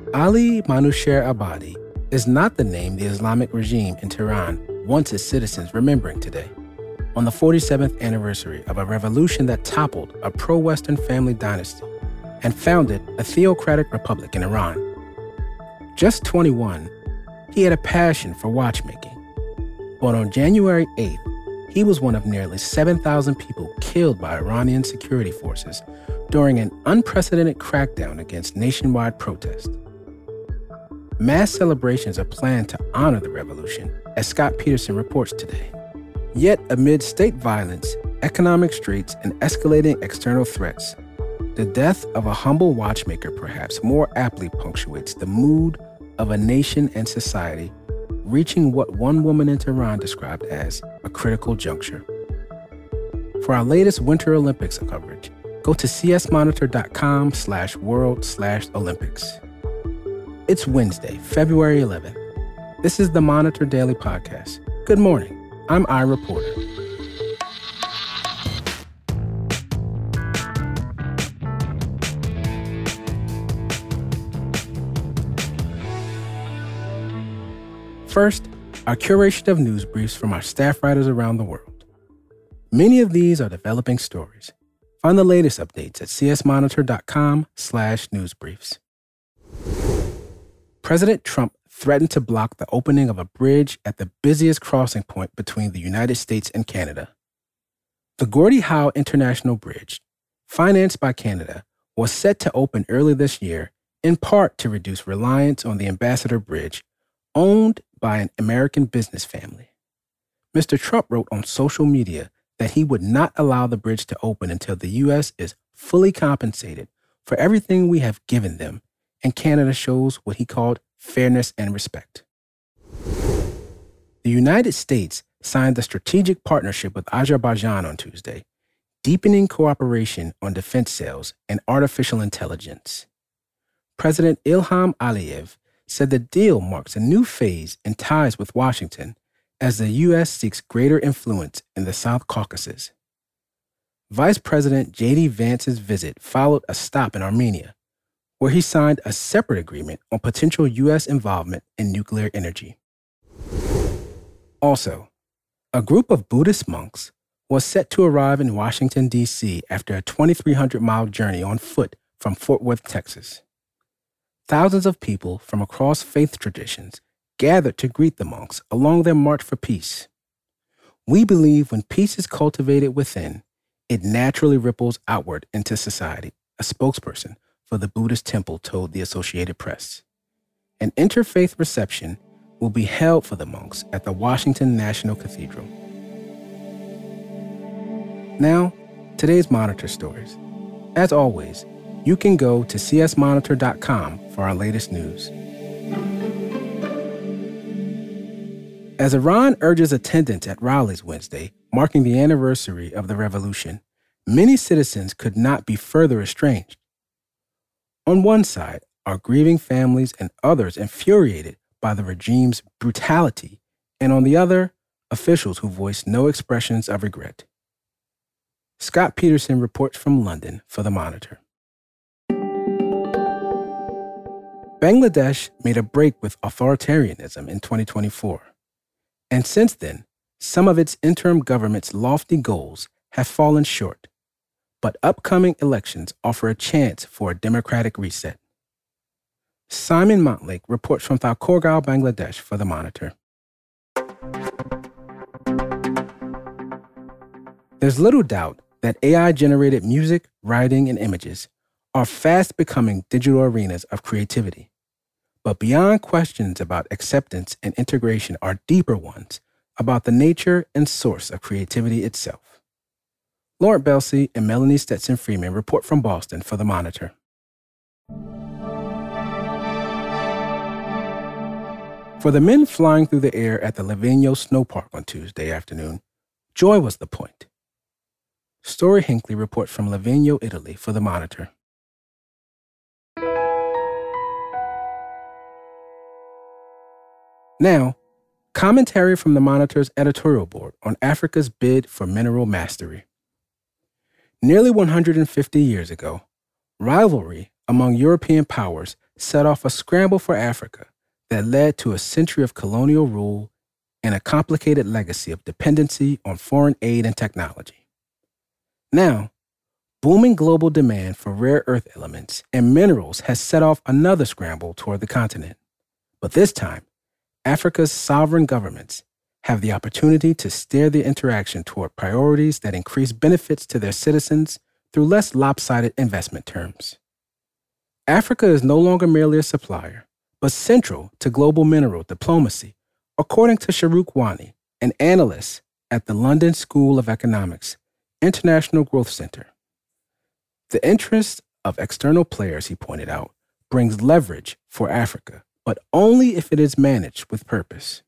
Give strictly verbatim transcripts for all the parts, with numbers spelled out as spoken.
Ali Manouchehr Abadi is not the name the Islamic regime in Tehran wants its citizens remembering today, on the forty-seventh anniversary of a revolution that toppled a pro-Western family dynasty and founded a theocratic republic in Iran. Just twenty-one, he had a passion for watchmaking. But on January eighth, he was one of nearly seven thousand people killed by Iranian security forces during an unprecedented crackdown against nationwide protest. Mass celebrations are planned to honor the revolution, as Scott Peterson reports today. Yet, amid state violence, economic straits, and escalating external threats, the death of a humble watchmaker perhaps more aptly punctuates the mood of a nation and society reaching what one woman in Tehran described as a critical juncture. For our latest Winter Olympics coverage, go to csmonitor.com slash world slash Olympics. It's Wednesday, February eleventh. This is the Monitor Daily Podcast. Good morning. I'm Ira Porter. First, our curation of news briefs from our staff writers around the world. Many of these are developing stories. Find the latest updates at csmonitor.com slash newsbriefs. President Trump threatened to block the opening of a bridge at the busiest crossing point between the United States and Canada. The Gordie Howe International Bridge, financed by Canada, was set to open early this year, in part to reduce reliance on the Ambassador Bridge, owned by an American business family. Mister Trump wrote on social media that he would not allow the bridge to open until the U S is fully compensated for everything we have given them, and Canada shows what he called fairness and respect. The United States signed a strategic partnership with Azerbaijan on Tuesday, deepening cooperation on defense sales and artificial intelligence. President Ilham Aliyev said the deal marks a new phase in ties with Washington as the U S seeks greater influence in the South Caucasus. Vice President J D Vance's visit followed a stop in Armenia, where he signed a separate agreement on potential U S involvement in nuclear energy. Also, a group of Buddhist monks was set to arrive in Washington, D C after a twenty-three hundred mile journey on foot from Fort Worth, Texas. Thousands of people from across faith traditions gathered to greet the monks along their march for peace. We believe when peace is cultivated within, it naturally ripples outward into society, a spokesperson for the Buddhist temple told the Associated Press. An interfaith reception will be held for the monks at the Washington National Cathedral. Now, today's Monitor stories. As always, you can go to c s monitor dot com for our latest news. As Iran urges attendance at rallies Wednesday, marking the anniversary of the revolution, many citizens could not be further estranged. On one side are grieving families and others infuriated by the regime's brutality, and on the other, officials who voiced no expressions of regret. Scott Peterson reports from London for The Monitor. Bangladesh made a break with authoritarianism in twenty twenty-four. And since then, some of its interim government's lofty goals have fallen short. But upcoming elections offer a chance for a democratic reset. Simon Montlake reports from Thakurgaon, Bangladesh for The Monitor. There's little doubt that A I-generated music, writing, and images are fast becoming digital arenas of creativity. But beyond questions about acceptance and integration are deeper ones about the nature and source of creativity itself. Laurent Belsey and Melanie Stetson-Freeman report from Boston for The Monitor. For the men flying through the air at the Livigno Snow Park on Tuesday afternoon, joy was the point. Story Hinckley reports from Livigno, Italy for The Monitor. Now, commentary from The Monitor's editorial board on Africa's bid for mineral mastery. Nearly one hundred fifty years ago, rivalry among European powers set off a scramble for Africa that led to a century of colonial rule and a complicated legacy of dependency on foreign aid and technology. Now, booming global demand for rare earth elements and minerals has set off another scramble toward the continent. But this time, Africa's sovereign governments have the opportunity to steer the interaction toward priorities that increase benefits to their citizens through less lopsided investment terms. Africa is no longer merely a supplier, but central to global mineral diplomacy, according to Shahrukh Wani, an analyst at the London School of Economics International Growth Center. The interest of external players, he pointed out, brings leverage for Africa, but only if it is managed with purpose.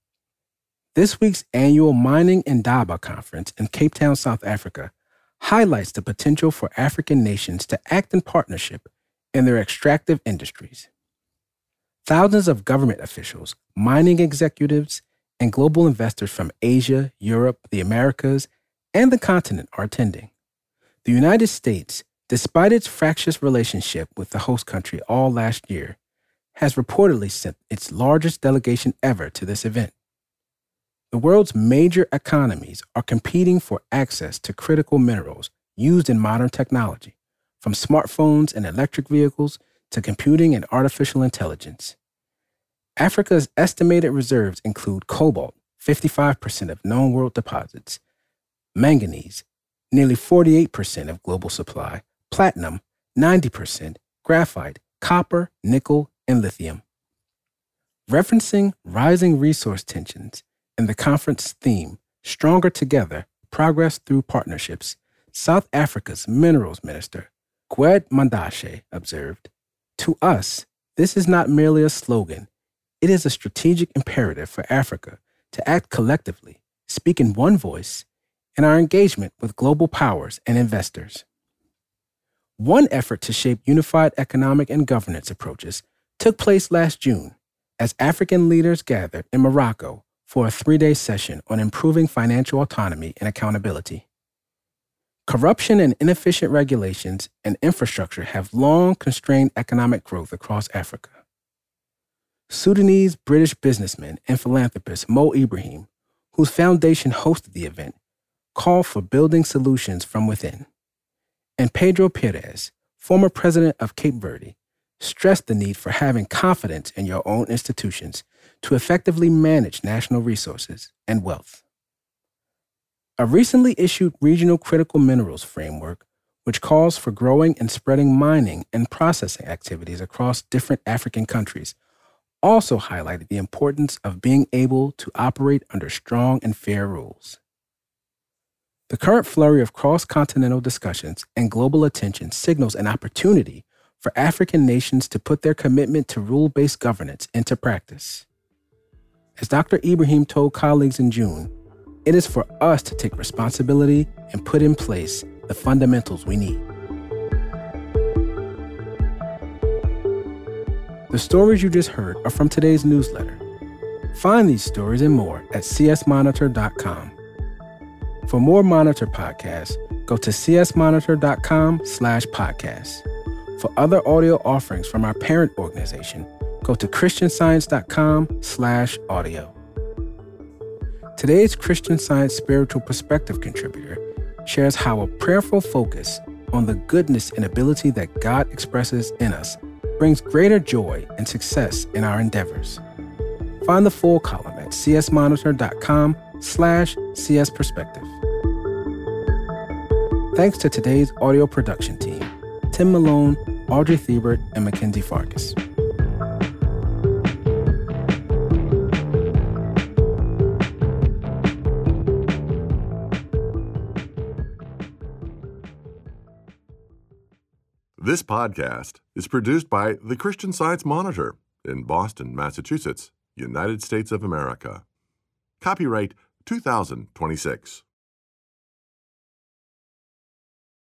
This week's annual Mining Indaba conference in Cape Town, South Africa, highlights the potential for African nations to act in partnership in their extractive industries. Thousands of government officials, mining executives, and global investors from Asia, Europe, the Americas, and the continent are attending. The United States, despite its fractious relationship with the host country all last year, has reportedly sent its largest delegation ever to this event. The world's major economies are competing for access to critical minerals used in modern technology, from smartphones and electric vehicles to computing and artificial intelligence. Africa's estimated reserves include cobalt, fifty-five percent of known world deposits, manganese, nearly forty-eight percent of global supply, platinum, ninety percent, graphite, copper, nickel, and lithium. Referencing rising resource tensions and the conference theme, Stronger Together, Progress Through Partnerships, South Africa's Minerals Minister, Gwed Mantashe, observed, "To us, this is not merely a slogan. It is a strategic imperative for Africa to act collectively, speak in one voice, in our engagement with global powers and investors." One effort to shape unified economic and governance approaches took place last June as African leaders gathered in Morocco for a three-day session on improving financial autonomy and accountability. Corruption and inefficient regulations and infrastructure have long constrained economic growth across Africa. Sudanese British businessman and philanthropist Mo Ibrahim, whose foundation hosted the event, called for building solutions from within. And Pedro Pires, former president of Cape Verde, stressed the need for having confidence in your own institutions to effectively manage national resources and wealth. A recently issued regional critical minerals framework, which calls for growing and spreading mining and processing activities across different African countries, also highlighted the importance of being able to operate under strong and fair rules. The current flurry of cross-continental discussions and global attention signals an opportunity for African nations to put their commitment to rule-based governance into practice. As Doctor Ibrahim told colleagues in June, it is for us to take responsibility and put in place the fundamentals we need. The stories you just heard are from today's newsletter. Find these stories and more at c s monitor dot com. For more Monitor podcasts, go to c s monitor dot com slash podcasts. For other audio offerings from our parent organization, go to christian science dot com slash audio. Today's Christian Science Spiritual Perspective contributor shares how a prayerful focus on the goodness and ability that God expresses in us brings greater joy and success in our endeavors. Find the full column at c s monitor dot com slash c s perspective. Thanks to today's audio production team, Tim Malone, Audrey Thiebert, and Mackenzie Farkas. This podcast is produced by the Christian Science Monitor in Boston, Massachusetts, United States of America. Copyright two thousand twenty-six.